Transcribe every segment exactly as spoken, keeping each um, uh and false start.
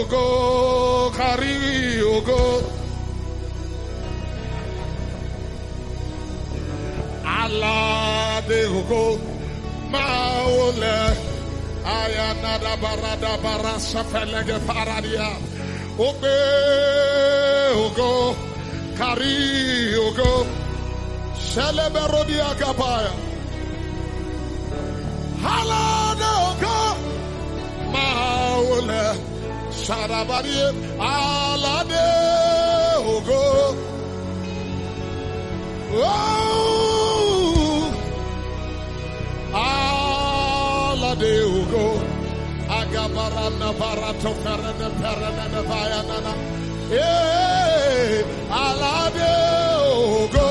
Go, carry, go. Allah de go, maule. Ayanada barada barasa felege paradia. Obe, go, carry, go. Celeberodia kapaya. Allah de go, maule. Sharabari, Alade, Ogo. Oh, Alade, Ogo. Agabarana, Barato, Perana, Perana, Bayanana. Eh, Alade, Ogo.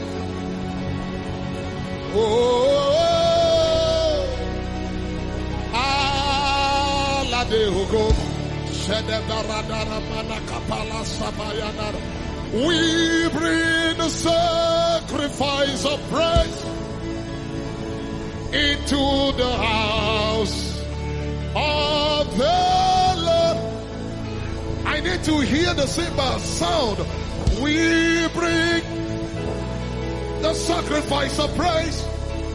Oh, Alade, Ogo. We bring the sacrifice of praise into the house of the Lord. I need to hear the cymbal sound. We bring the sacrifice of praise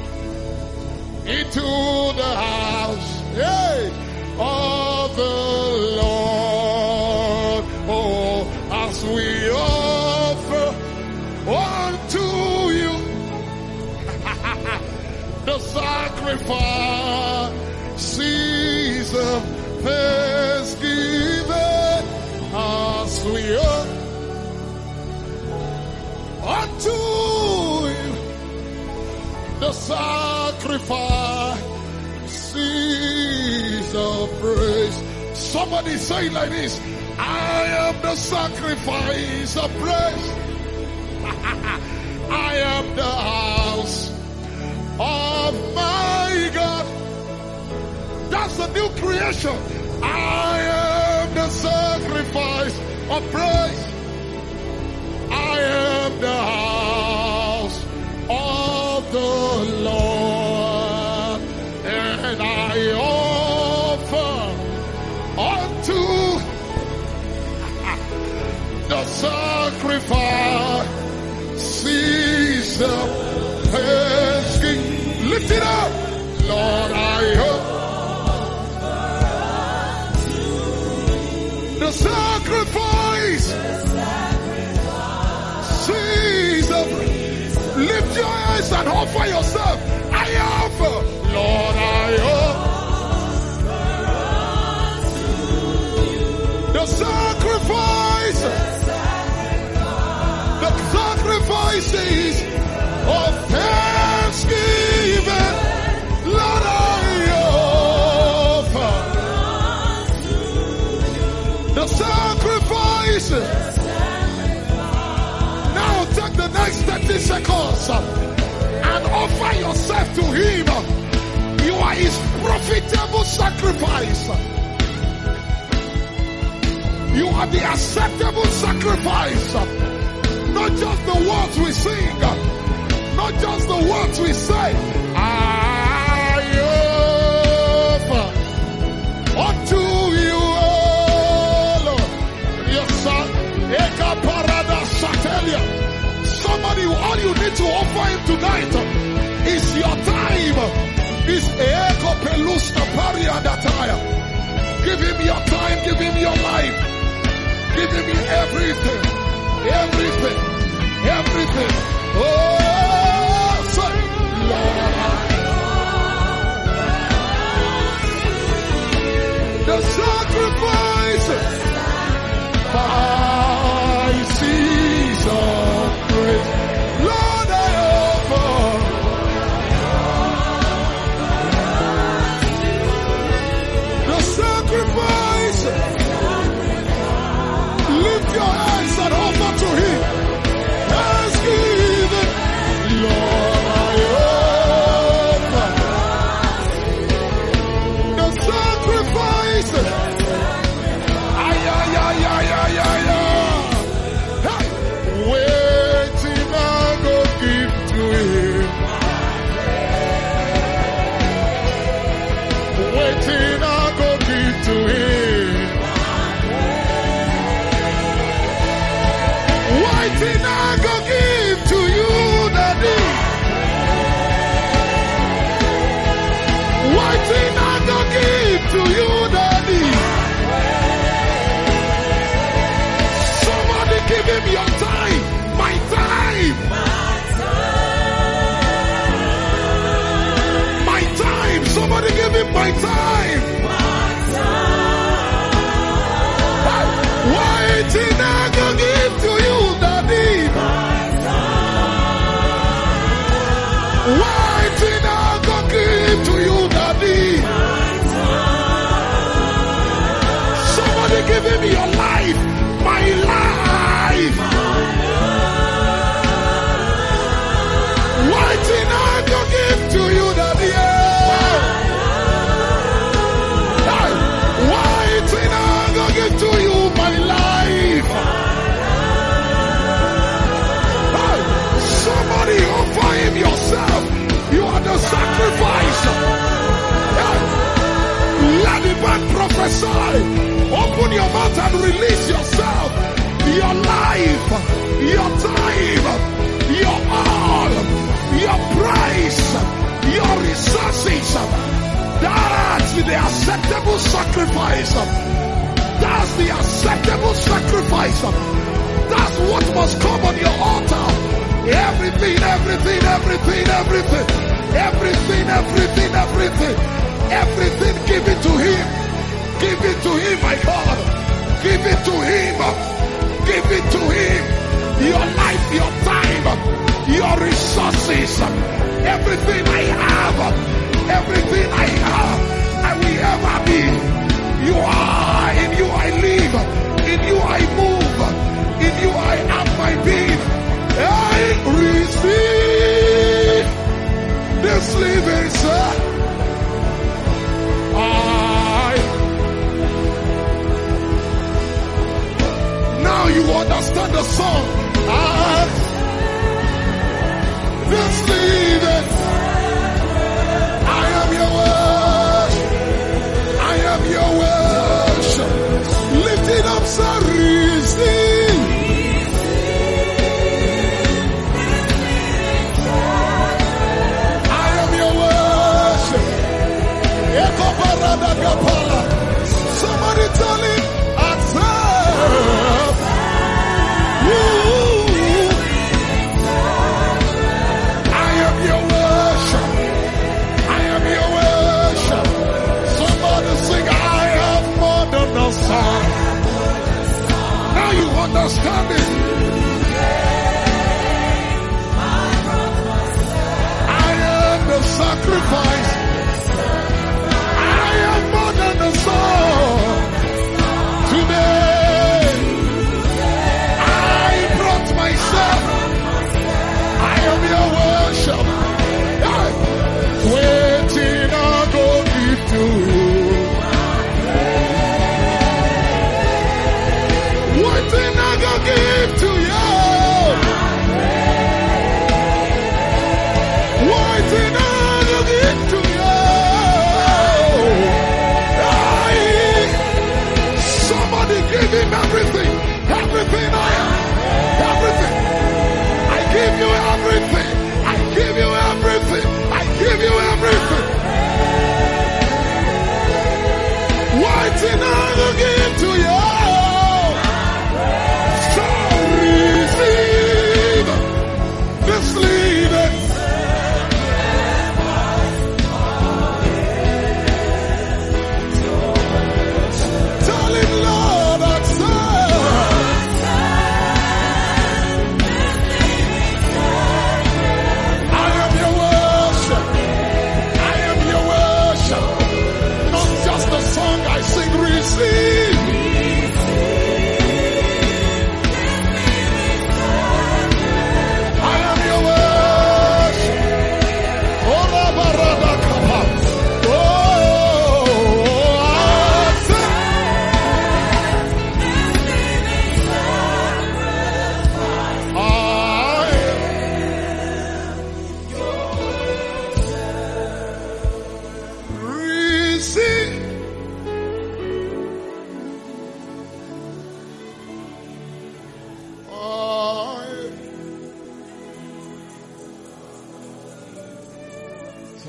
into the house. Hey! Of the Lord, oh, as we offer unto you the sacrifices of thanksgiving, as we offer unto you the sacrifice of praise. Somebody say like this: I am the sacrifice of praise. I am the house of my God. That's a new creation. I am the sacrifice of praise. I am the house of the Lord, and I offer unto the sacrifice of thanksgiving. Lift it up, Lord. I offer the sacrifice. Caesar, lift your eyes and offer yourself. I offer, Lord. I offer the sacrifice. The sacrifices of thanksgiving, Lord, I offer the sacrifices. Now take the next thirty seconds and offer yourself to Him. You are His profitable sacrifice. You are the acceptable sacrifice. Not just the words we sing, not just the words we say. I offer unto you, O Lord. Yes, sir. Eka parada satelia. Somebody, all you need to offer Him tonight is your time. Is eko pelusta pariadataya. Give Him your time. Give Him your life. Give Him everything. Everything, everything. Oh, say, Lord, the sacrifice, sacrifices of praise. Lord, I offer the sacrifice. Lift your hands and offer to Him. Thanksgiving. thing I go give to you, Daddy? What thing I go give to you, Daddy? Somebody give him your time, my time. My time. Somebody give him my time. What thing I go give to you, Daddy? What thing I go give to you, Daddy? Somebody give him your life, my life. What thing I go give to you, Daddy? What thing I go give to you, my life? Somebody offer him yourself. You are the sacrifice. Let the man prophesy. Open your mouth and release yourself. Your life, your time, your all, your price, your resources. That's the acceptable sacrifice. That's the acceptable sacrifice. That's what must come on your altar. Everything, everything, everything, everything, everything, everything, everything, everything, give it to him. Give it to him, my God. Give it to him. Give it to him. Your life, your time, your resources, everything I have, everything I have, I will ever be. You are, in you I live, in you I move, in you I have my being. I receive this living, sir. I. Now you understand the song. I. This living. I am your worship. I am your worship. Lift it up, sir. Receive. Somebody tell him, accept. I am your worship. I am your worship. Somebody sing, I have more than a song. Now you understand it. I am the sacrifice. Today, I brought myself. I am your worship. Waiting, I go give to you. Waiting, I go give to you. Waiting, I go give to you.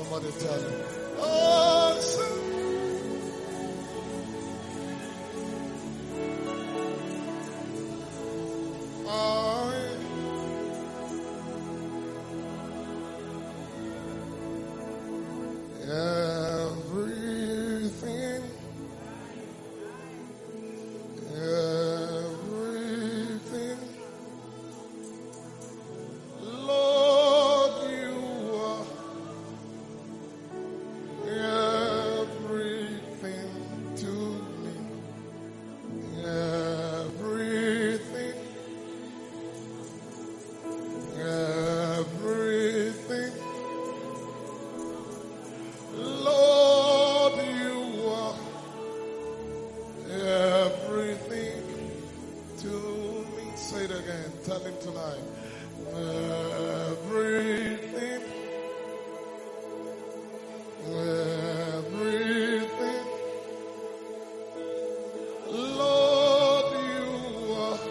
Somebody tell him. Awesome. Everything, everything, Lord, you are everything to me, everything, everything. Lord, you are everything to me. Say it again. Tell him tonight. Everything. Everything. Lord, you are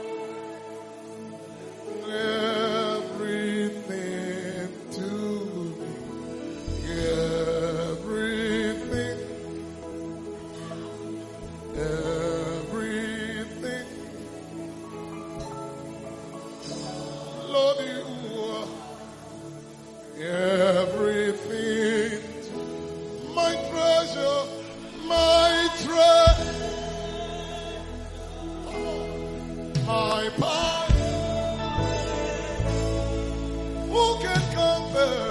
everything to me. Everything, everything, Lord, you are everything, my treasure, my treasure, my power, who can compare?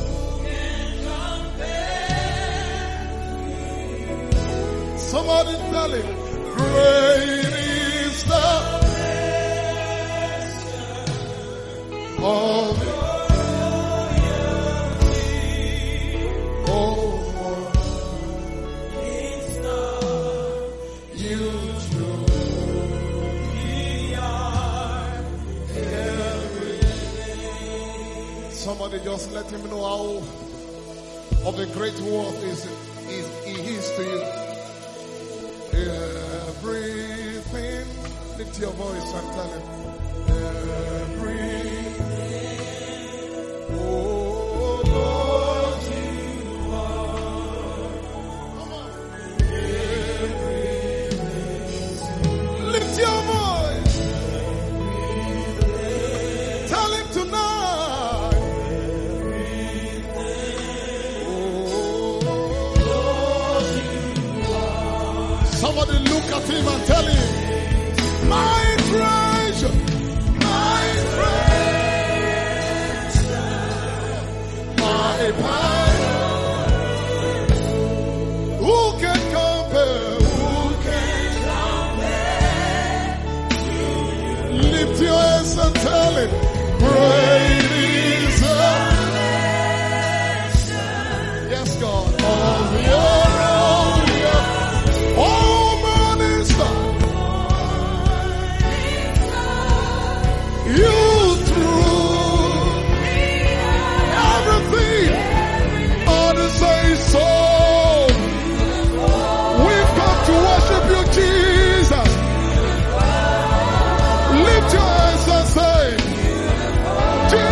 Somebody tell him, great is the of oh, you truly are everything. Somebody just let him know how of the great worth is, is he is to you. Everything, lift your voice and tell him. Everything, oh Lord, you are. Come on. Everything. Lift your voice. Tell him tonight. Somebody look at him and tell him, my treasure, my treasure, my power. Who can compare? Who can compare? Lift your hands and tell him, great is the yes, God, of your Jesus.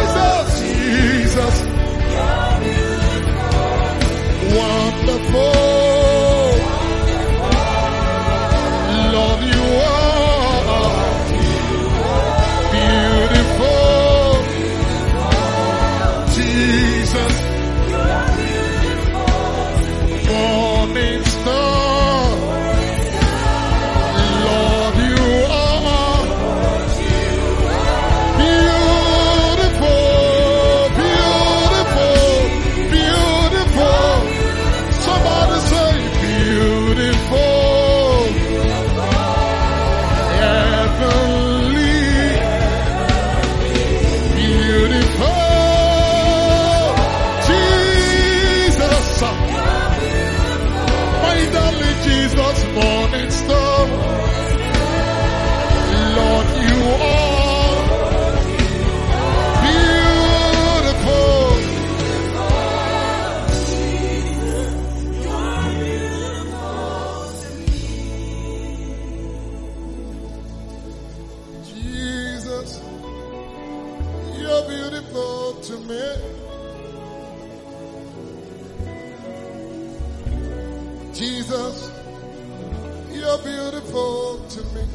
to me.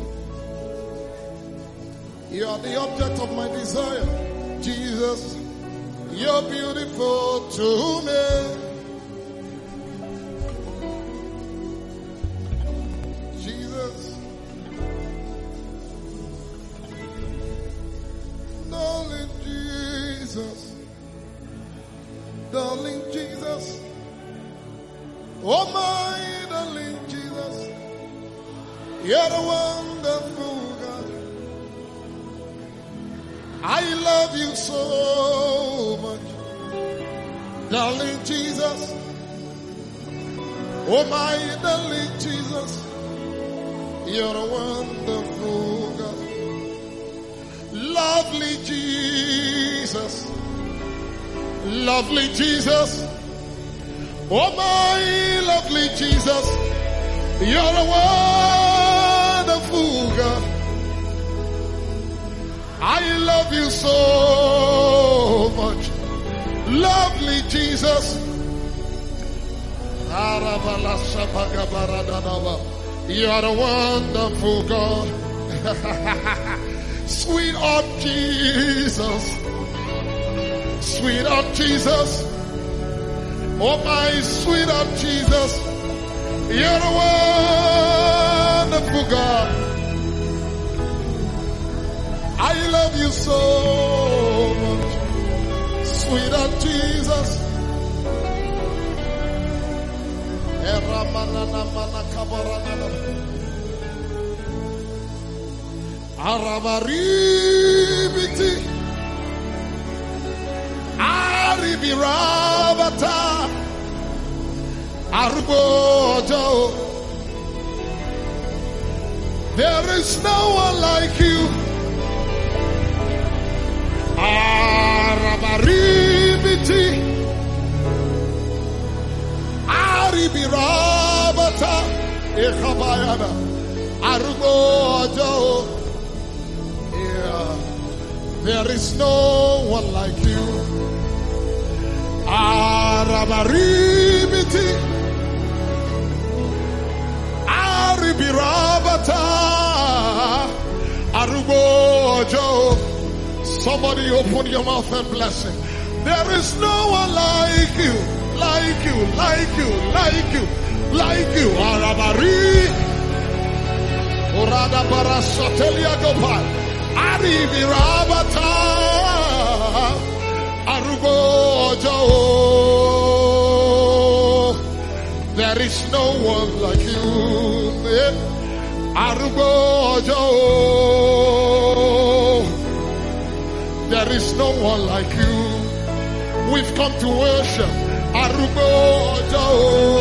You are the object of my desire. Jesus, you're beautiful to me. Jesus, darling Jesus, darling Jesus, oh my darling Jesus, you're a wonderful God. I love you so much, darling Jesus. Oh my darling Jesus, you're a wonderful God. Lovely Jesus, lovely Jesus. Oh my lovely Jesus, you're a wonderful God. I love you so much, lovely Jesus. You are a wonderful God. Sweetheart Jesus, sweetheart Jesus. Oh my sweetheart Jesus, you're a wonderful God. I love you so much, sweetheart Jesus. Arabaribiti Aribirabata Arbojo. There is no one like you. Arabaribiti Aribirabata Ekabayana Arbojo. Yeah, there is no one like you. Arabaribiti Aribirabata Arbojo. Somebody open your mouth and bless him. There is no one like you, like you, like you, like you, like you. Arabari, Orada Barasatelia Gopal, Aribirabata, Arugojo. There is no one like you, Arugojo. There is no one like you. We've come to worship. Arugojo.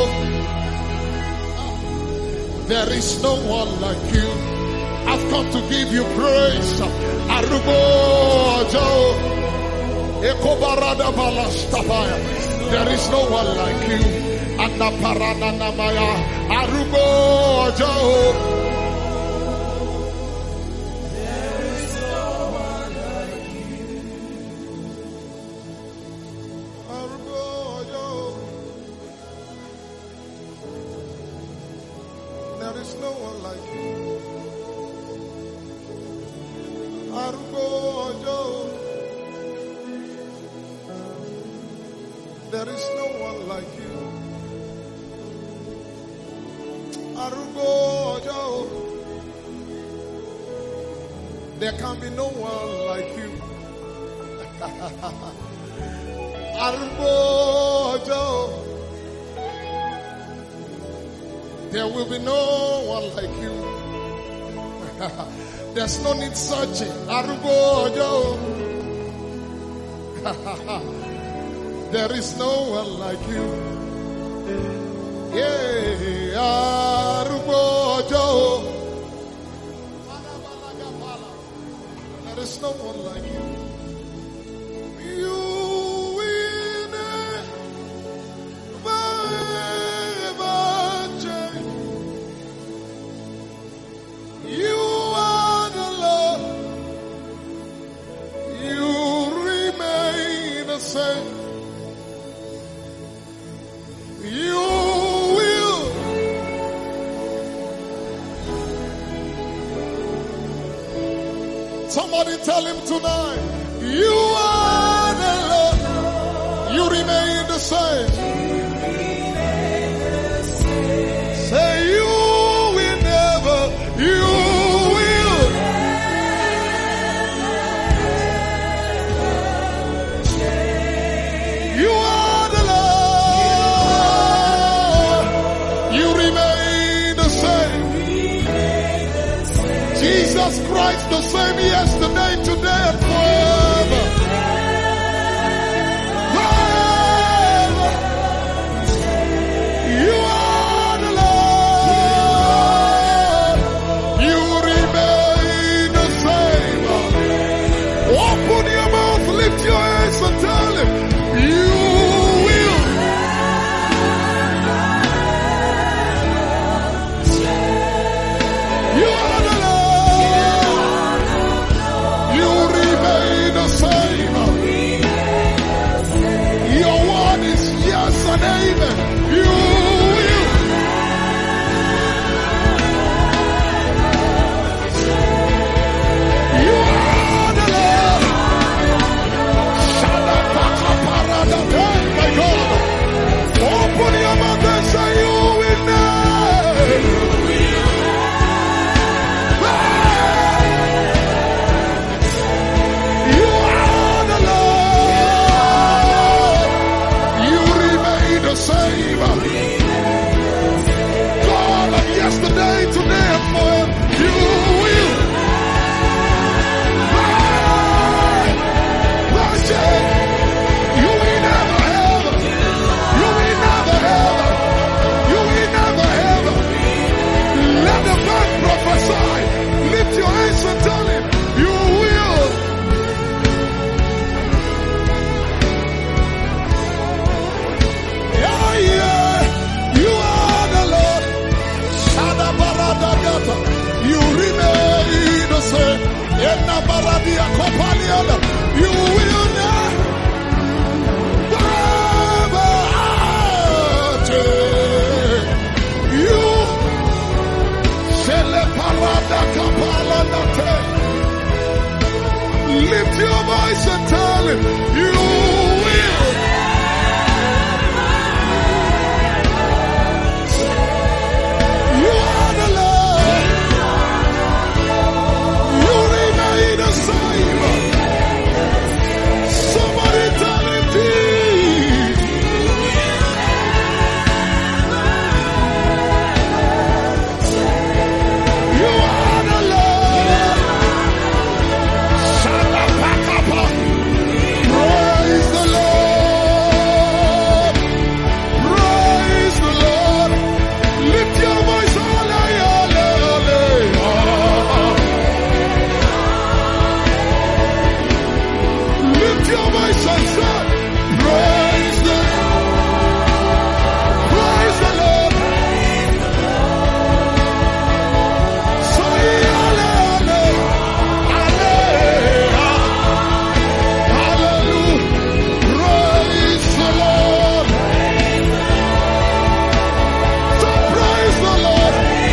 There is no one like you. I've come to give you praise. Arugojo. Ekobarada balastapaya. There is no one like you. Anaparana namaya. Arugojo. There is no one like you. Arugojo. There can be no one like you. Arugojo. There will be no one like you. There's no need searching. Arugojo. There is no one like you. Yeah, Arugojo. There is no one like you. You win forever change. You are the Lord. You remain the same. You will Somebody tell him tonight, you are the Lord. You remain the same. Say you will never, you will. You are the Lord. You remain the same. Jesus Christ the same yesterday, today, and forever. Forever. You are the Lord. You remain the same. Open your mouth, lift your hands and tell him, you will. You are the Lord. You remain the same. Your word is yes and amen. You will. You are the Lord. Shadapakaparada, my God. Open your mouth and say you will never. You are the Lord. You remain the same. God of yesterday, today, and forever. You will. That's it. You will never ever. You will never ever. You will never ever. Let the man prophesy. Lift your hands and tell him, you will. Yeah, yeah. You are the Lord. Shadabaradagata. You remain the same. Yenabaradia kopaliada. You will not. Forever. You. Sheleparadakapaladate. Lift your voice and tell him, you will. You are the Lord. You remain the same. Somebody tell him, Jesus. You are the Lord. Shalapakapa. Praise the Lord. Praise the Lord. Lift your voice, ole, ole, ole. Lift your voice and say, praise the Praise the Lord. Say, ole, ole. Hallelujah. Hallelujah. Praise the Lord. So praise the Lord.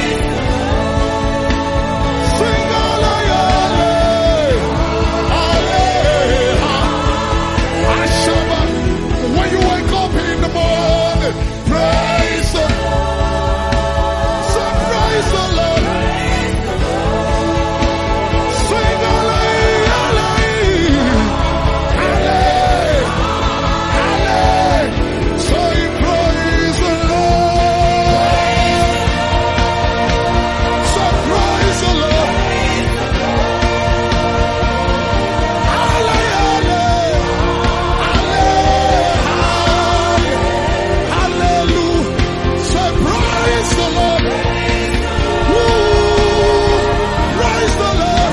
Sing hallelujah. Hallelujah. Ashaba. When you wake up in the morning, praise the So praise the Lord. Sing hallelujah. Hallelujah. Hallelujah. Say praise the Lord. So praise the Lord. Hallelujah. Hallelujah. Hallelujah. Say praise the Lord. Woo. Praise the Lord.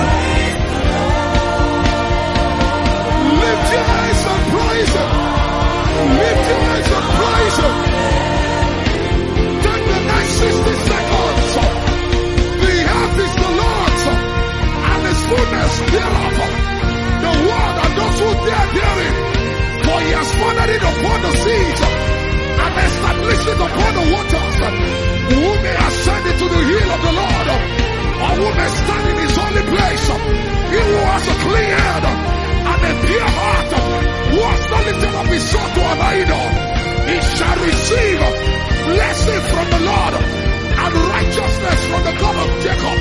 Lift your hands and praise Him. Lift your hands and praise Him. Take the next sixty seconds. The earth is the Lord's and His fullness thereof. The world and those who dare hear it. For He has founded it upon the seas and established it upon the waters. Who may ascend into the hill of the Lord, or who may stand in His holy place? He who has has a clean hand and a pure heart, who has not lifted up his soul to an idol, he shall receive blessing from the Lord and righteousness from the God of Jacob.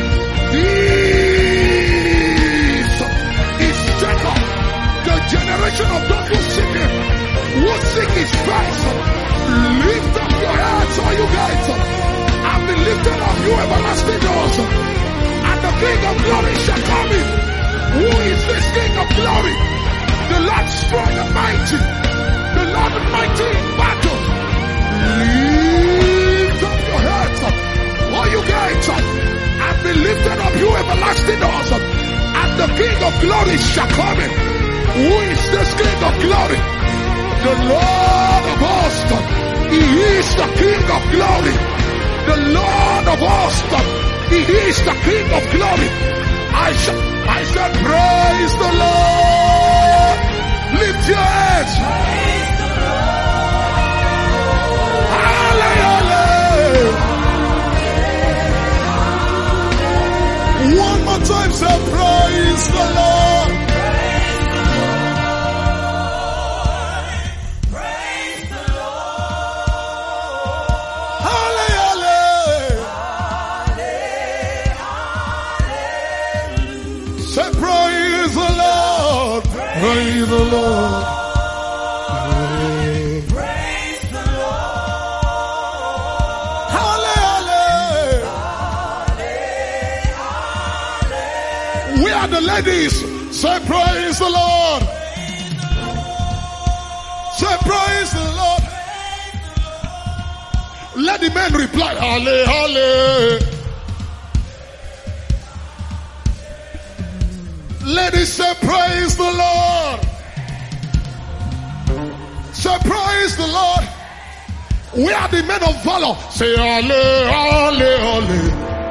This is Jacob, the generation of those who seek him, who seek his face. Lift up your heads, all you guys, and be lifted up, you everlasting doors, and the King of glory shall come in. Who is this King of glory? The Lord strong and mighty, the Lord mighty in battle. Lift up your heads, all you guys, and be lifted up, you everlasting doors, and the King of glory shall come in. Who is this King of glory? The Lord of hosts. He is the King of glory. The Lord of hosts. He is the King of glory. I shall, I shall praise the Lord. Lift your hands. Hallelujah. One more time, say praise the Lord. Praise the Lord. Praise the Lord. Hallelujah. We are the ladies. Say praise the Lord. Say praise the Lord. Let the men reply. Halle, halle. Ladies, say praise the Lord. Say praise the Lord. We are the men of valor. Say alle, alle, alle.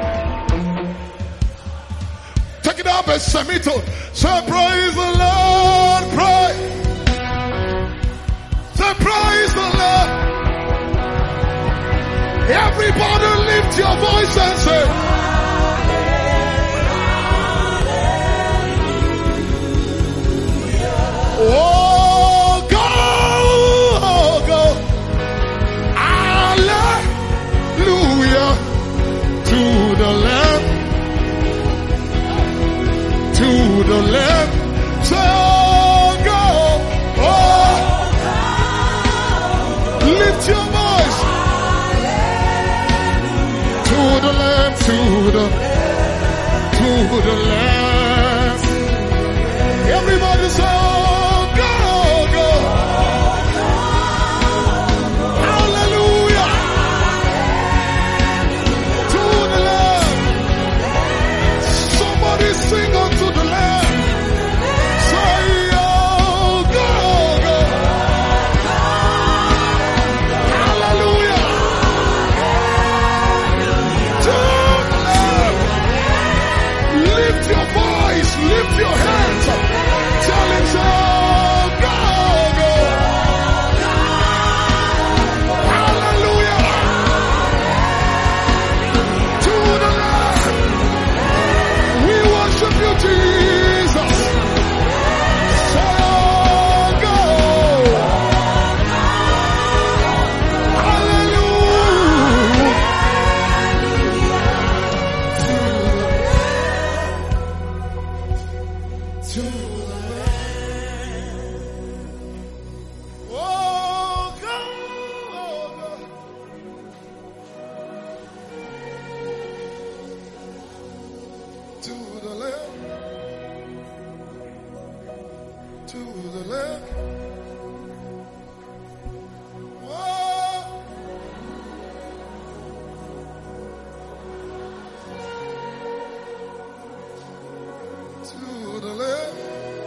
Take it up as semitone. Say praise the Lord. Pray. Say praise the Lord. Everybody lift your voice and say, oh, go, oh, go. Hallelujah to the Lamb, to the Lamb. So go, oh, lift your voice to the Lamb, to the, to the Lamb. Everybody say, sing unto the Lamb. Say, oh, go, go. Hallelujah. To the Lamb. Lift your voice, lift your hands. Tell him, oh, go, go. Hallelujah. To the Lamb. Worship you, Jesus. So go. Hallelujah. To the Lamb. Oh, go. To the Lamb, to the Lamb. Whoa. To the Lamb,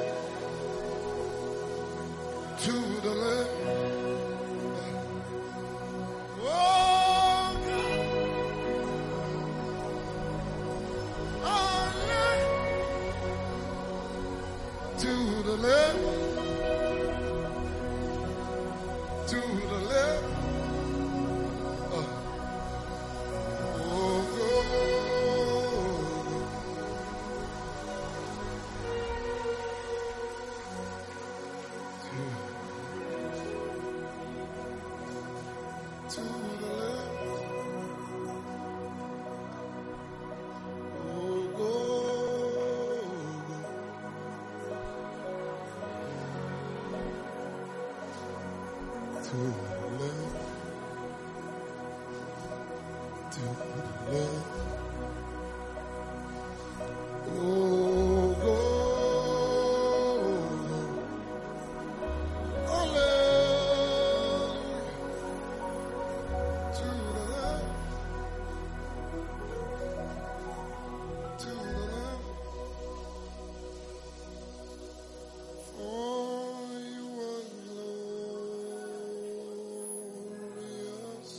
to the Lamb. To the left, to the left. Uh. Oh, go. to the left, to the left. Oh, go, hallelujah, to the left, to the left. For you are glorious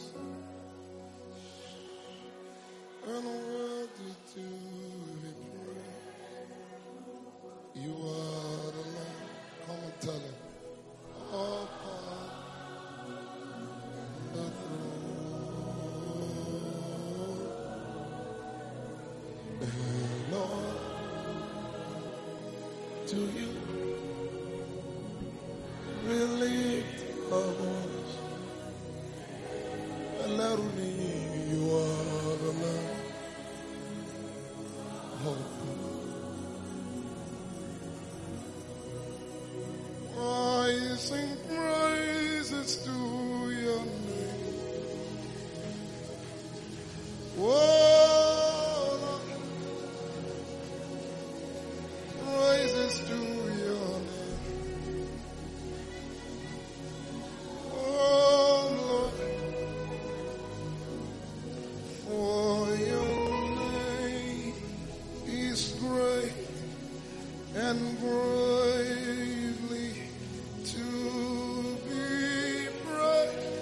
and worthy to be praised. You are the Lord. Come and tell him. All power on the throne. And Lord, to you we lift our voice. Hallelujah, you are the Lord. I sing praises to your name. Oh, Lord, praises to your name. Oh, Lord, for your name is great and greatly to be praised.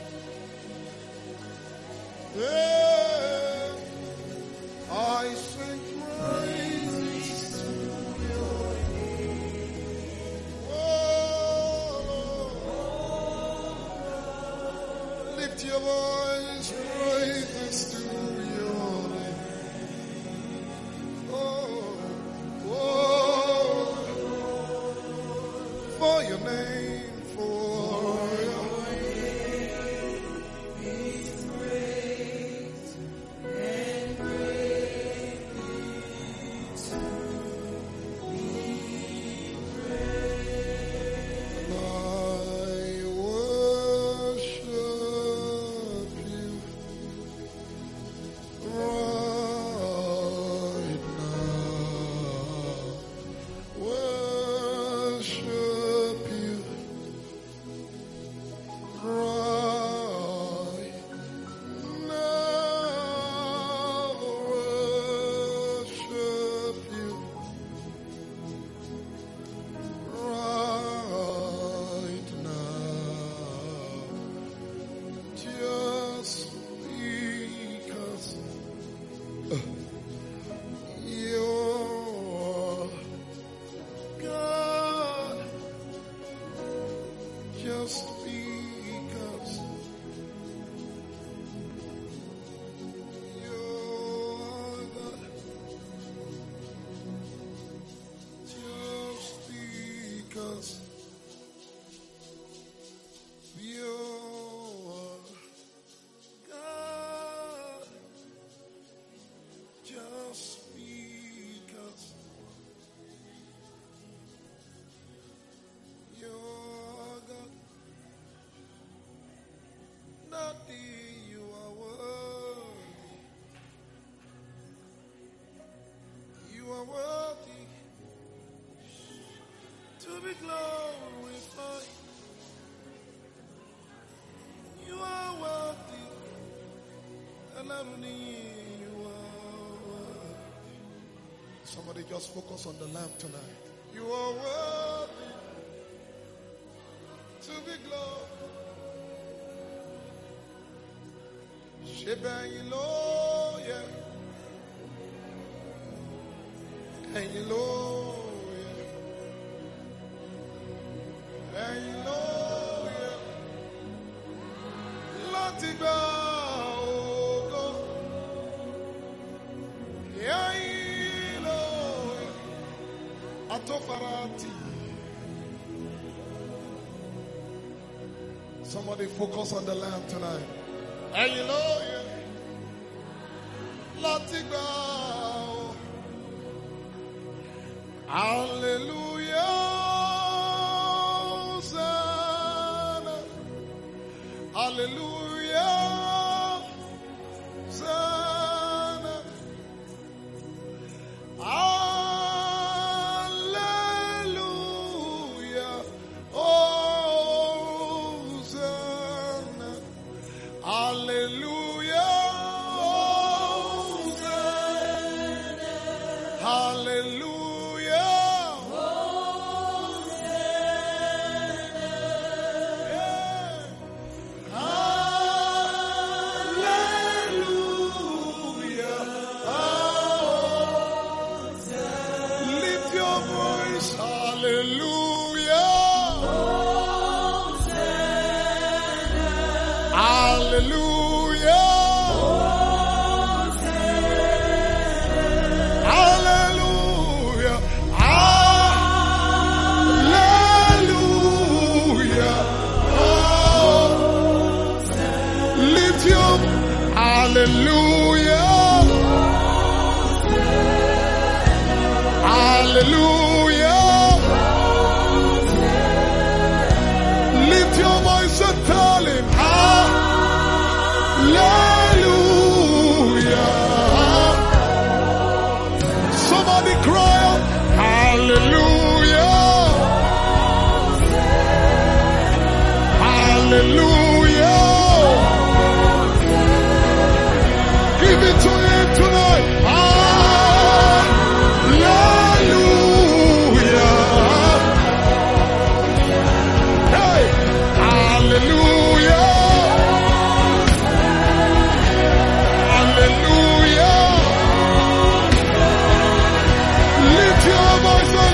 Yeah, I sing praises to your name. Oh, lift your voice, praises to your name. Oh, oh, for your name, for your name is great and greatly to be praised. I worship you right now. Worship you right now. Worship you right now. Just because you're God, just because you're God, just because you're God, just because you're God. Nothing, you are worthy. You are worthy to be glorified. You are worthy. And I don't need you are worthy. Somebody just focus on the lamp tonight. You are worthy to be glorified. Shebang low, yeah. And you low, yeah. And you low, yeah. Latiba, oh, go. Yeah, you low, yeah. Atofarati. Somebody focus on the lamp tonight. And you know, yeah. Let it go. Hallelujah. Hosanna. Hallelujah. Hosanna. Hallelujah. Hosanna. Hallelujah. Hosanna. Hallelujah.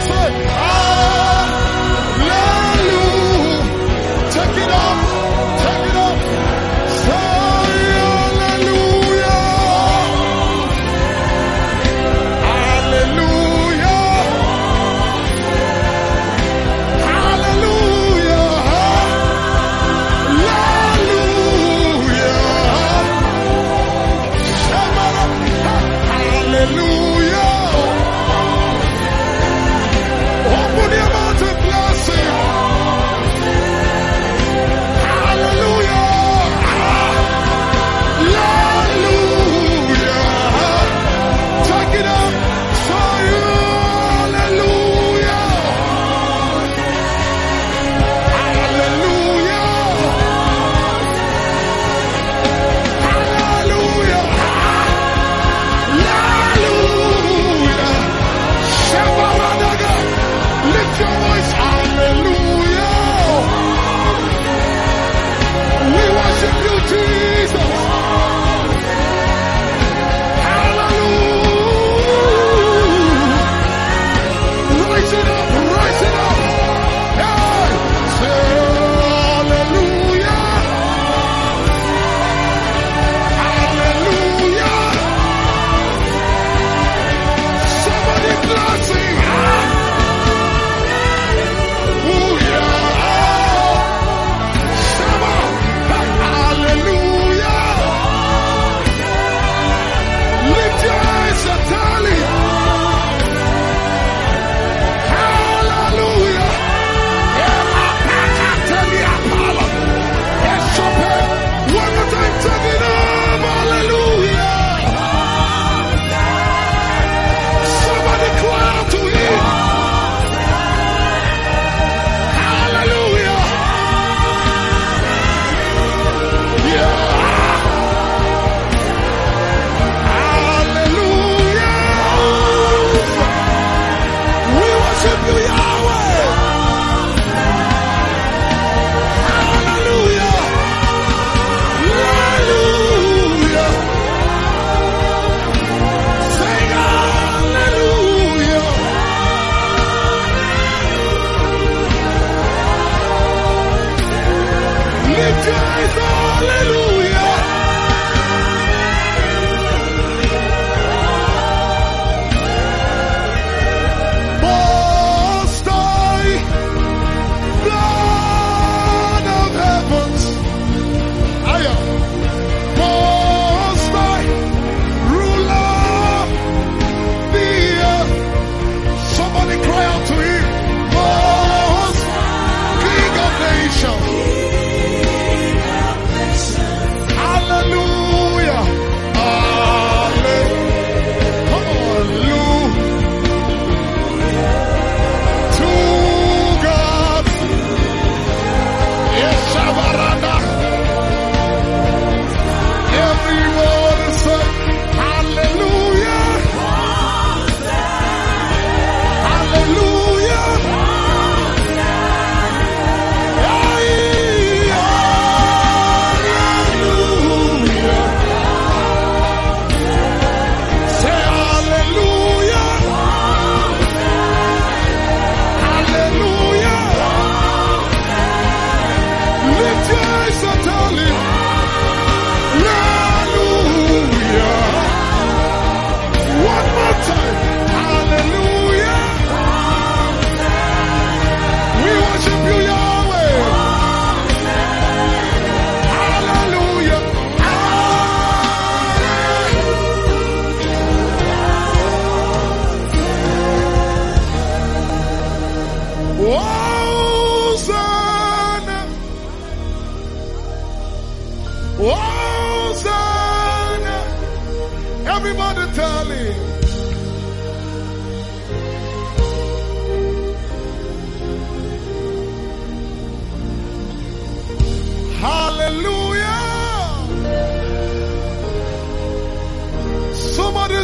Take it up.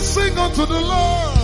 Sing unto the Lord.